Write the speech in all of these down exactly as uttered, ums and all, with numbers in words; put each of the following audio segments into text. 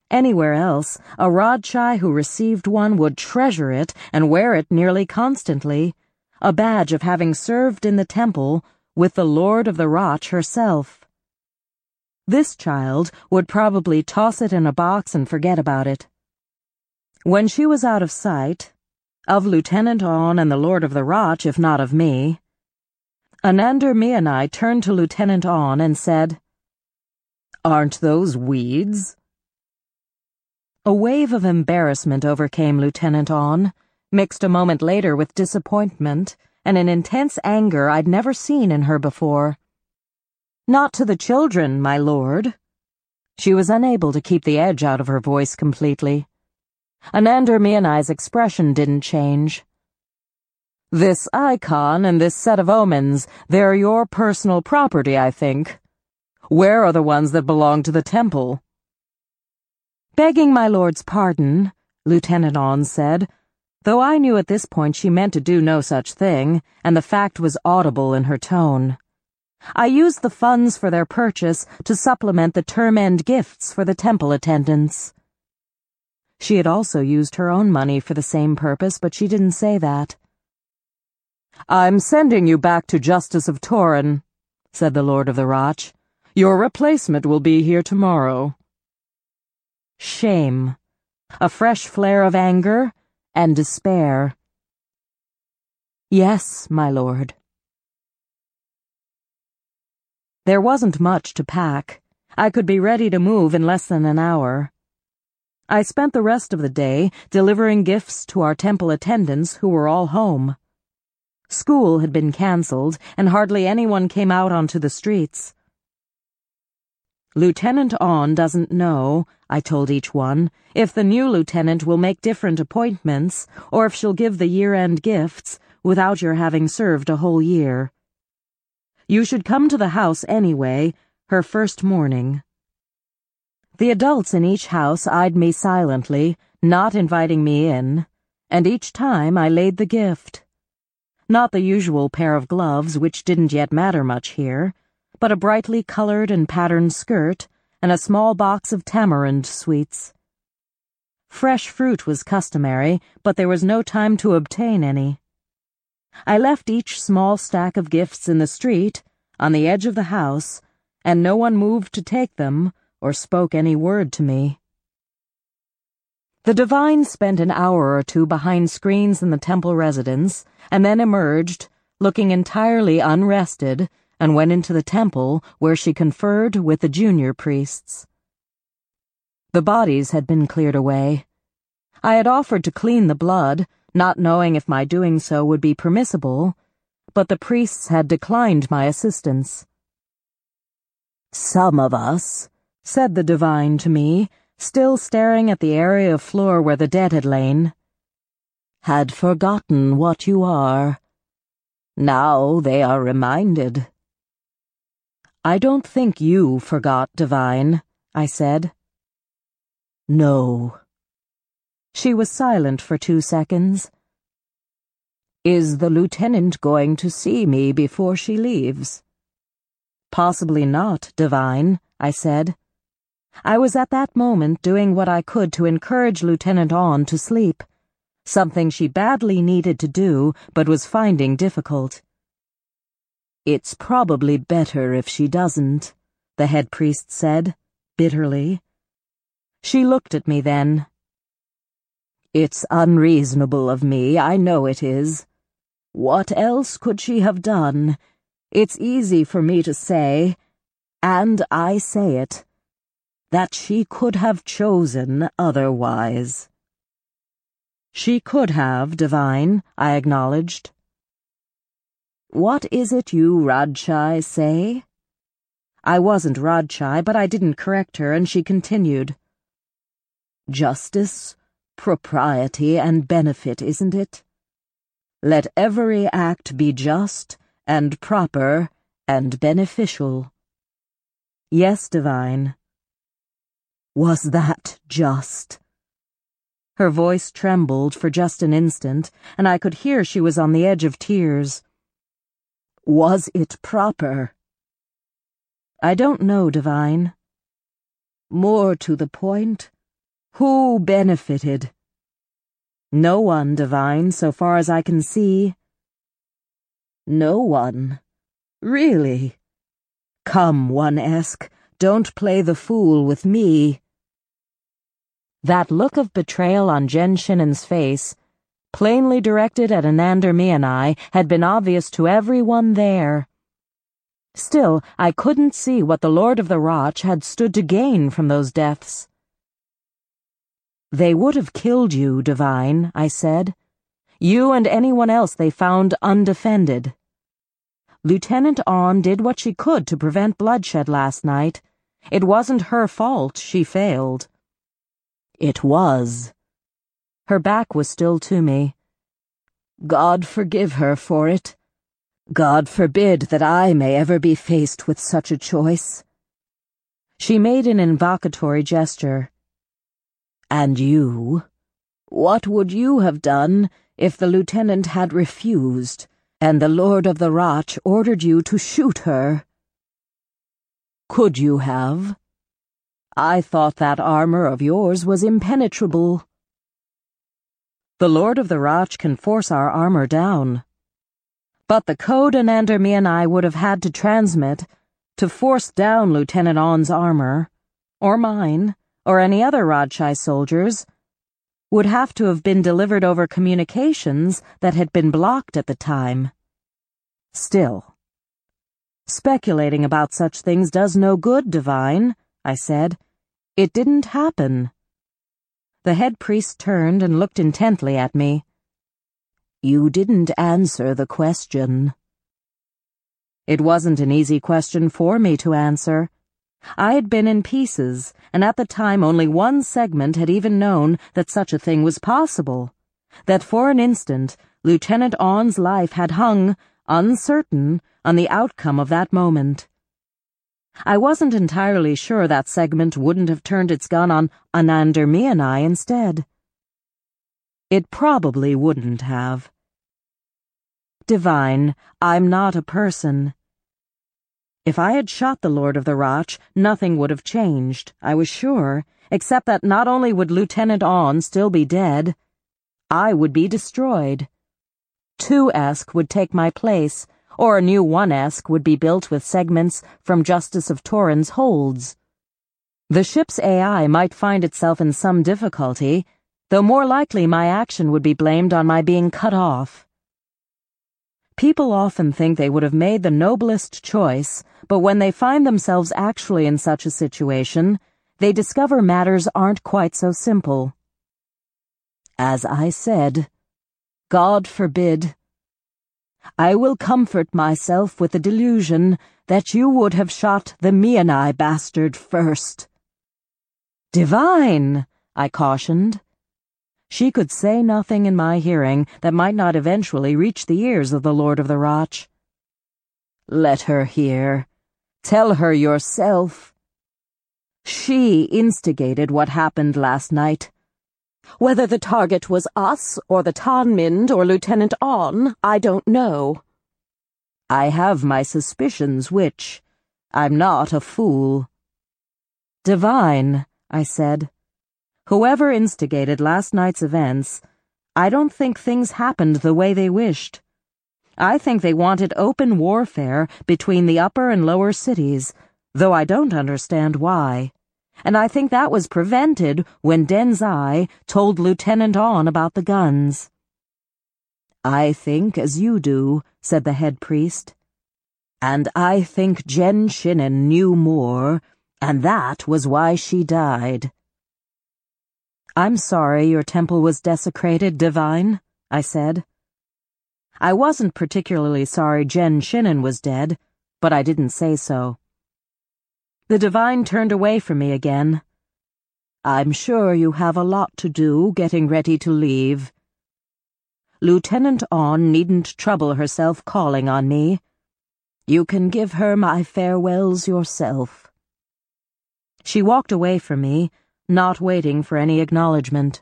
Anywhere else, a Rajchai who received one would treasure it and wear it nearly constantly, a badge of having served in the temple with the Lord of the Raj herself. This child would probably toss it in a box and forget about it. When she was out of sight, of Lieutenant On and the Lord of the Raj, if not of me, Anandar Mianai turned to Lieutenant On and said, "Aren't those weeds?" A wave of embarrassment overcame Lieutenant On, mixed a moment later with disappointment and an intense anger I'd never seen in her before. "Not to the children, my lord." She was unable to keep the edge out of her voice completely. Anandar Mianai's expression didn't change. "This icon and this set of omens, they're your personal property, I think. Where are the ones that belong to the temple?" "Begging my lord's pardon," Lieutenant On said, though I knew at this point she meant to do no such thing, and the fact was audible in her tone. "I used the funds for their purchase to supplement the term-end gifts for the temple attendants." She had also used her own money for the same purpose, but she didn't say that. "I'm sending you back to Justice of Torin," said the Lord of the Raj. "Your replacement will be here tomorrow." Shame. A fresh flare of anger and despair. "Yes, my lord." There wasn't much to pack. I could be ready to move in less than an hour. I spent the rest of the day delivering gifts to our temple attendants who were all home. School had been cancelled, and hardly anyone came out onto the streets. "Lieutenant On doesn't know," I told each one, "if the new lieutenant will make different appointments, or if she'll give the year-end gifts without your having served a whole year. You should come to the house anyway, her first morning." The adults in each house eyed me silently, not inviting me in, and each time I laid the gift. Not the usual pair of gloves, which didn't yet matter much here, but a brightly colored and patterned skirt and a small box of tamarind sweets. Fresh fruit was customary, but there was no time to obtain any. I left each small stack of gifts in the street, on the edge of the house, and no one moved to take them or spoke any word to me. The divine spent an hour or two behind screens in the temple residence, and then emerged, looking entirely unrested, and went into the temple, where she conferred with the junior priests. The bodies had been cleared away. I had offered to clean the blood, not knowing if my doing so would be permissible, but the priests had declined my assistance. "Some of us," said the divine to me, still staring at the area of floor where the dead had lain, "had forgotten what you are. Now they are reminded." "I don't think you forgot, divine," I said. "No." She was silent for two seconds. "Is the lieutenant going to see me before she leaves?" "Possibly not, divine," I said. I was at that moment doing what I could to encourage Lieutenant On to sleep, something she badly needed to do but was finding difficult. "It's probably better if she doesn't," the head priest said, bitterly. She looked at me then. "It's unreasonable of me, I know it is. What else could she have done? It's easy for me to say, and I say it, that she could have chosen otherwise." "She could have, divine," I acknowledged. "What is it you Rajchai say?" I wasn't Rajchai, but I didn't correct her, and she continued. "Justice, propriety, and benefit, isn't it? Let every act be just and proper and beneficial." "Yes, divine." "Was that just?" Her voice trembled for just an instant, and I could hear she was on the edge of tears. "Was it proper?" "I don't know, divine." "More to the point, Who benefited? No one, Divine, so far as I can see. No one? Really? Come, One-esque, don't play the fool with me. That look of betrayal on Jen Shinnon's face, plainly directed at Anandar Mianai, had been obvious to everyone there. Still, I couldn't see what the Lord of the Roch had stood to gain from those deaths. They would have killed you, Divine, I said. You and anyone else they found undefended. Lieutenant Awn did what she could to prevent bloodshed last night. It wasn't her fault she failed. It was. Her back was still to me. God forgive her for it. God forbid that I may ever be faced with such a choice. She made an invocatory gesture. And you? What would you have done if the lieutenant had refused, and the Lord of the Roch ordered you to shoot her? Could you have? I thought that armor of yours was impenetrable. The Lord of the Roch can force our armor down. But the code Anandar Mianai would have had to transmit to force down Lieutenant Awn's armor, or mine, or any other Rajshai soldiers, would have to have been delivered over communications that had been blocked at the time. Still, speculating about such things does no good, Divine, I said. It didn't happen. The head priest turned and looked intently at me. You didn't answer the question. It wasn't an easy question for me to answer. I had been in pieces, and at the time only one segment had even known that such a thing was possible, that for an instant Lieutenant Awn's life had hung, uncertain, on the outcome of that moment. I wasn't entirely sure that segment wouldn't have turned its gun on Anandar Mianai instead. It probably wouldn't have. Divine, I'm not a person. If I had shot the Lord of the Roch, nothing would have changed, I was sure, except that not only would Lieutenant Awn still be dead, I would be destroyed. Two-esque would take my place, or a new One-esque would be built with segments from Justice of Torrens holds. The ship's A I might find itself in some difficulty, though more likely my action would be blamed on my being cut off. People often think they would have made the noblest choice, but when they find themselves actually in such a situation, they discover matters aren't quite so simple. As I said, God forbid. I will comfort myself with the delusion that you would have shot the Mianai bastard first. Divine, I cautioned. She could say nothing in my hearing that might not eventually reach the ears of the Lord of the Roch. Let her hear. Tell her yourself. She instigated what happened last night. Whether the target was us, or the Tanmynd, or Lieutenant Awn, I don't know. I have my suspicions which. I'm not a fool. Divine, I said. Whoever instigated last night's events, I don't think things happened the way they wished. I think they wanted open warfare between the upper and lower cities, though I don't understand why. And I think that was prevented when Denzai told Lieutenant Awn about the guns. I think as you do, said the head priest. And I think Jen Shinnon knew more, and that was why she died. I'm sorry your temple was desecrated, Divine, I said. I wasn't particularly sorry Jen Shinnon was dead, but I didn't say so. The Divine turned away from me again. I'm sure you have a lot to do getting ready to leave. Lieutenant Awn needn't trouble herself calling on me. You can give her my farewells yourself. She walked away from me, not waiting for any acknowledgement.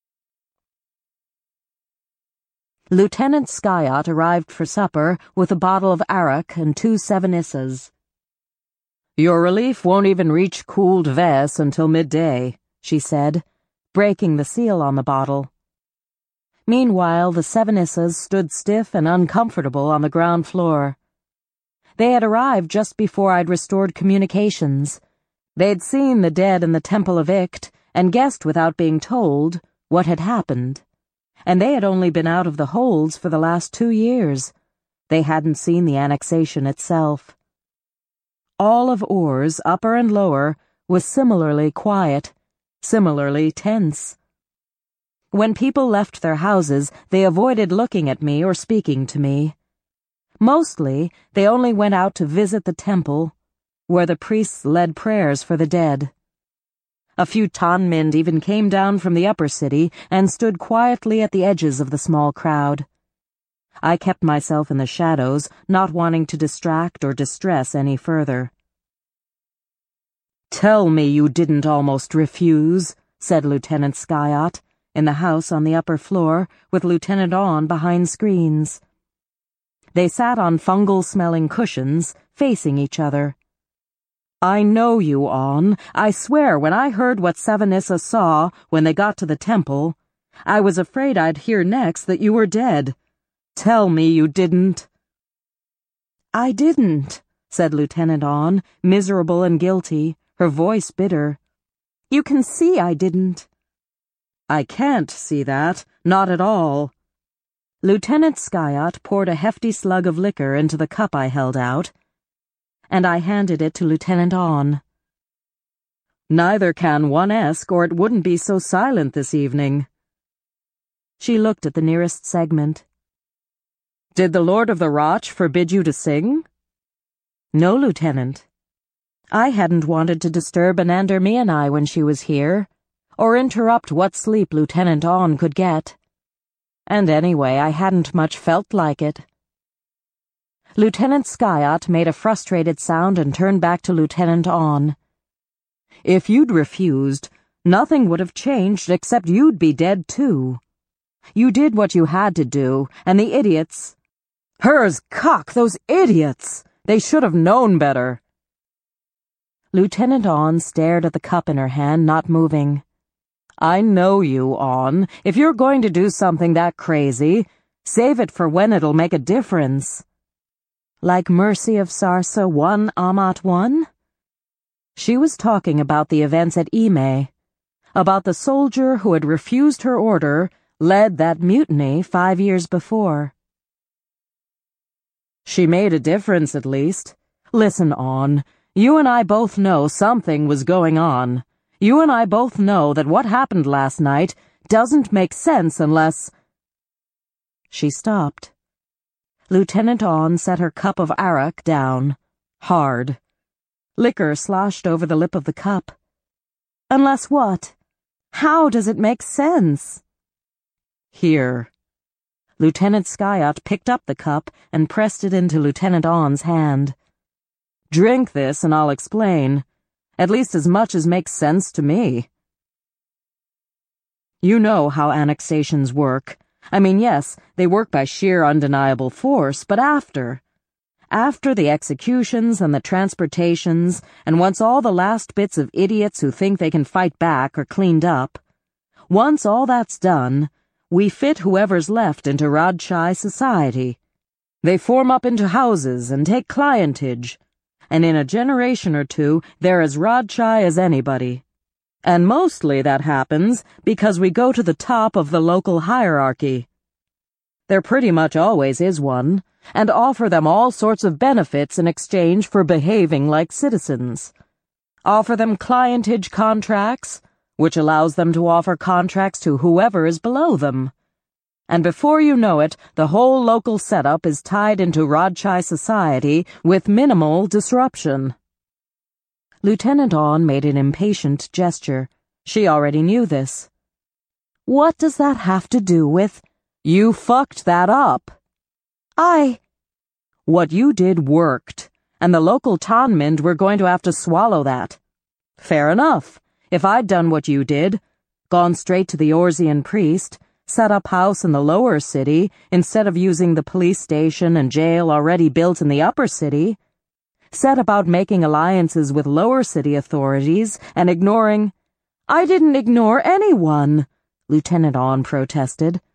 Lieutenant Skyot arrived for supper with a bottle of arak and two seven-issas. Your relief won't even reach Cool Dves until midday, she said, breaking the seal on the bottle. Meanwhile, the Sevenissas stood stiff and uncomfortable on the ground floor. They had arrived just before I'd restored communications. They'd seen the dead in the Temple of Ikt and guessed without being told what had happened. And they had only been out of the holds for the last two years. They hadn't seen the annexation itself. All of Urs, upper and lower, was similarly quiet, similarly tense. When people left their houses, they avoided looking at me or speaking to me. Mostly, they only went out to visit the temple, where the priests led prayers for the dead. A few Tanmynd even came down from the upper city and stood quietly at the edges of the small crowd. I kept myself in the shadows, not wanting to distract or distress any further. "Tell me you didn't almost refuse," said Lieutenant Skyott, in the house on the upper floor, with Lieutenant Awn behind screens. They sat on fungal-smelling cushions, facing each other. "I know you, Awn. I swear when I heard what Savanissa saw when they got to the temple, I was afraid I'd hear next that you were dead. Tell me you didn't." "I didn't," said Lieutenant Awn, miserable and guilty, her voice bitter. "You can see I didn't." "I can't see that, not at all." Lieutenant Skyott poured a hefty slug of liquor into the cup I held out, and I handed it to Lieutenant Awn. "Neither can one Esk, or it wouldn't be so silent this evening." She looked at the nearest segment. "Did the Lord of the Roch forbid you to sing?" "No, Lieutenant. I hadn't wanted to disturb Anander Mianai when she was here, or interrupt what sleep Lieutenant Awn could get. And anyway, I hadn't much felt like it." Lieutenant Skyott made a frustrated sound and turned back to Lieutenant Awn. "If you'd refused, nothing would have changed except you'd be dead too. You did what you had to do, and the idiots— Hers cock, those idiots! They should have known better." Lieutenant Awn stared at the cup in her hand, not moving. "I know you, Awn. If you're going to do something that crazy, save it for when it'll make a difference." Like Mercy of Sarsa one Amat one? She was talking about the events at Ime, about the soldier who had refused her order, led that mutiny five years before. "She made a difference, at least. Listen, Awn, you and I both know something was going on. You and I both know that what happened last night doesn't make sense unless—" She stopped. Lieutenant Awn set her cup of arak down, hard. Liquor sloshed over the lip of the cup. "Unless what? How does it make sense?" "Here." Lieutenant Skyott picked up the cup and pressed it into Lieutenant Awn's hand. "Drink this and I'll explain. At least as much as makes sense to me. You know how annexations work. I mean, yes, they work by sheer undeniable force, but after. After the executions and the transportations, and once all the last bits of idiots who think they can fight back are cleaned up, once all that's done, we fit whoever's left into Radchai society. They form up into houses and take clientage, and in a generation or two they're as Radchai as anybody. And mostly that happens because we go to the top of the local hierarchy. There pretty much always is one, and offer them all sorts of benefits in exchange for behaving like citizens. Offer them clientage contracts, which allows them to offer contracts to whoever is below them. And before you know it, the whole local setup is tied into Radchai society with minimal disruption. Lieutenant Awn made an impatient gesture. She already knew this. "What does that have to do with—" "You fucked that up." I— "What you did worked, and the local Tanmynd were going to have to swallow that. Fair enough. If I'd done what you did, gone straight to the Orsian priest, set up house in the lower city instead of using the police station and jail already built in the upper city, set about making alliances with lower city authorities and ignoring— I didn't ignore anyone, Lieutenant Awn protested.